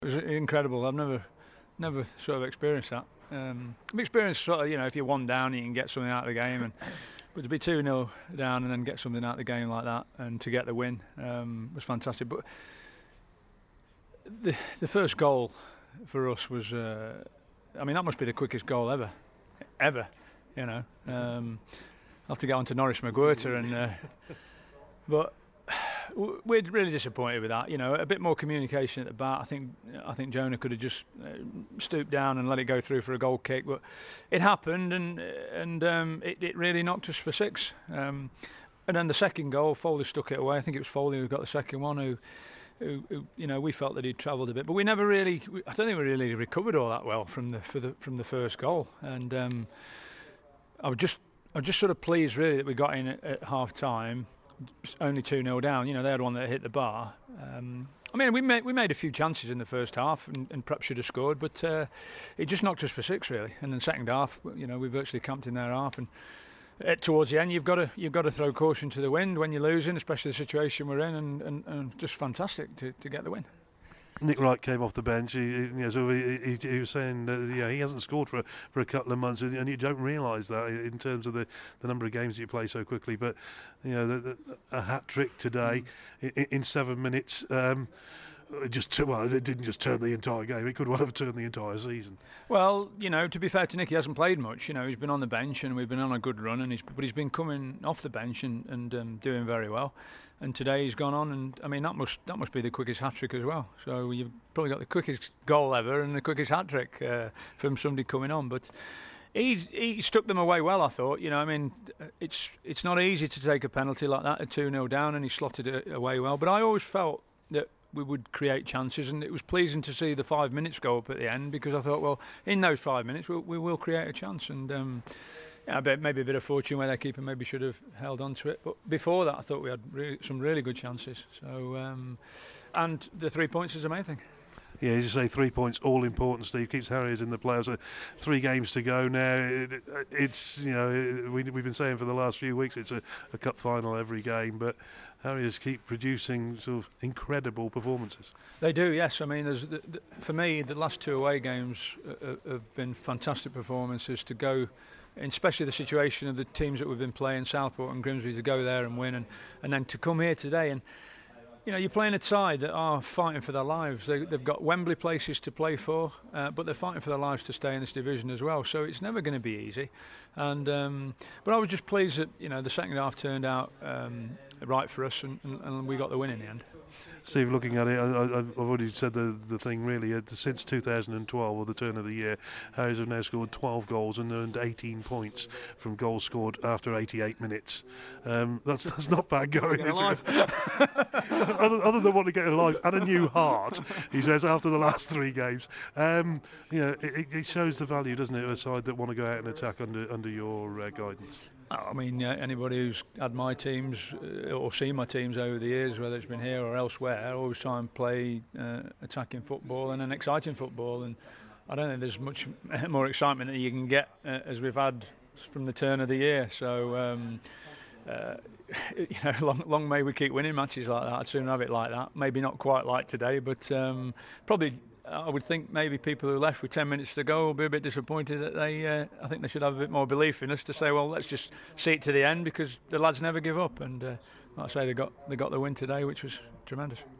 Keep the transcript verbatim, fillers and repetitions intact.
It was incredible. I've never, never sort of experienced that. Um, I've experienced sort of, you know, if you're one down, you can get something out of the game, and but to be two nil down and then get something out of the game like that, and to get the win um, was fantastic. But the the first goal for us was, uh, I mean, that must be the quickest goal ever, ever. You know, um, I'll have to get on to Norris McGuirter, and uh, but we're really disappointed with that. You know, a bit more communication at the bat. I think I think Jonah could have just uh, stooped down and let it go through for a goal kick, but it happened, and and um, it, it really knocked us for six. Um, and then the second goal, Foley stuck it away. I think it was Foley who got the second one. Who, who, who you know, we felt that he'd travelled a bit, but we never really. We, I don't think we really recovered all that well from the for the from the first goal. And um, I was just I was just sort of pleased really that we got in at, at half time. Only two nil down. You know, they had one that hit the bar. Um, I mean, we made we made a few chances in the first half, and, and perhaps should have scored, but uh, it just knocked us for six really. And then second half, you know, we virtually camped in their half, and uh, towards the end, you've got to you've got to throw caution to the wind when you're losing, especially the situation we're in, and, and, and just fantastic to, to get the win. Nick Wright came off the bench. He, you know, so he, he, he was saying that yeah, he hasn't scored for for a couple of months, and, and you don't realise that in terms of the, the number of games that you play so quickly. But you know, the, the, a hat trick today mm. in, in seven minutes. Um, it just well, it didn't just turn the entire game. It could well have turned the entire season. Well, you know, to be fair to Nick, he hasn't played much. You know, he's been on the bench, and we've been on a good run, and he's but he's been coming off the bench and and um, doing very well. And today he's gone on, and I mean that must that must be the quickest hat trick as well. So you've probably got the quickest goal ever and the quickest hat trick uh, from somebody coming on. But he he struck them away well, I thought. You know, I mean, it's it's not easy to take a penalty like that at two nil down, and he slotted it away well. But I always felt that we would create chances, and it was pleasing to see the five minutes go up at the end, because I thought, well, in those five minutes we, we will create a chance. And um, yeah, I bet maybe a bit of fortune where their keeper maybe should have held on to it. But before that, I thought we had really, some really good chances. So, um, and the three points is the main thing. Yeah, as you say, three points, all important. Steve keeps Harriers in the playoffs. So three games to go now. It, it, it's you know we, we've been saying for the last few weeks it's a, a cup final every game, but Harriers keep producing sort of incredible performances. They do, yes. I mean, there's the, the, for me the last two away games uh, have been fantastic performances to go. Especially the situation of the teams that we've been playing, Southport and Grimsby, to go there and win, and, and then to come here today. And you know, you're playing a side that are fighting for their lives. They, they've got Wembley places to play for, uh, but they're fighting for their lives to stay in this division as well. So it's never going to be easy. And um, but I was just pleased that you know the second half turned out um, right for us, and, and, and we got the win in the end. Steve, looking at it, I, I've already said the the thing really. Uh, since two thousand twelve, or the turn of the year, Harriers have now scored twelve goals and earned eighteen points from goals scored after eighty-eight minutes. Um, that's that's not bad going, is it? other, other than wanting to get a life and a new heart, he says after the last three games. Um, you know, it, it shows the value, doesn't it, of a side that want to go out and attack under under your uh, guidance. I mean, uh, anybody who's had my teams uh, or seen my teams over the years, whether it's been here or elsewhere, always try and play uh, attacking football and an exciting football. And I don't think there's much more excitement that you can get uh, as we've had from the turn of the year. So, um, uh, you know, long, long may we keep winning matches like that. I'd soon have it like that. Maybe not quite like today, but um, probably. I would think maybe people who left with ten minutes to go will be a bit disappointed that they. Uh, I think they should have a bit more belief in us to say, well, let's just see it to the end, because the lads never give up. And uh, like I say, they got they got the win today, which was tremendous.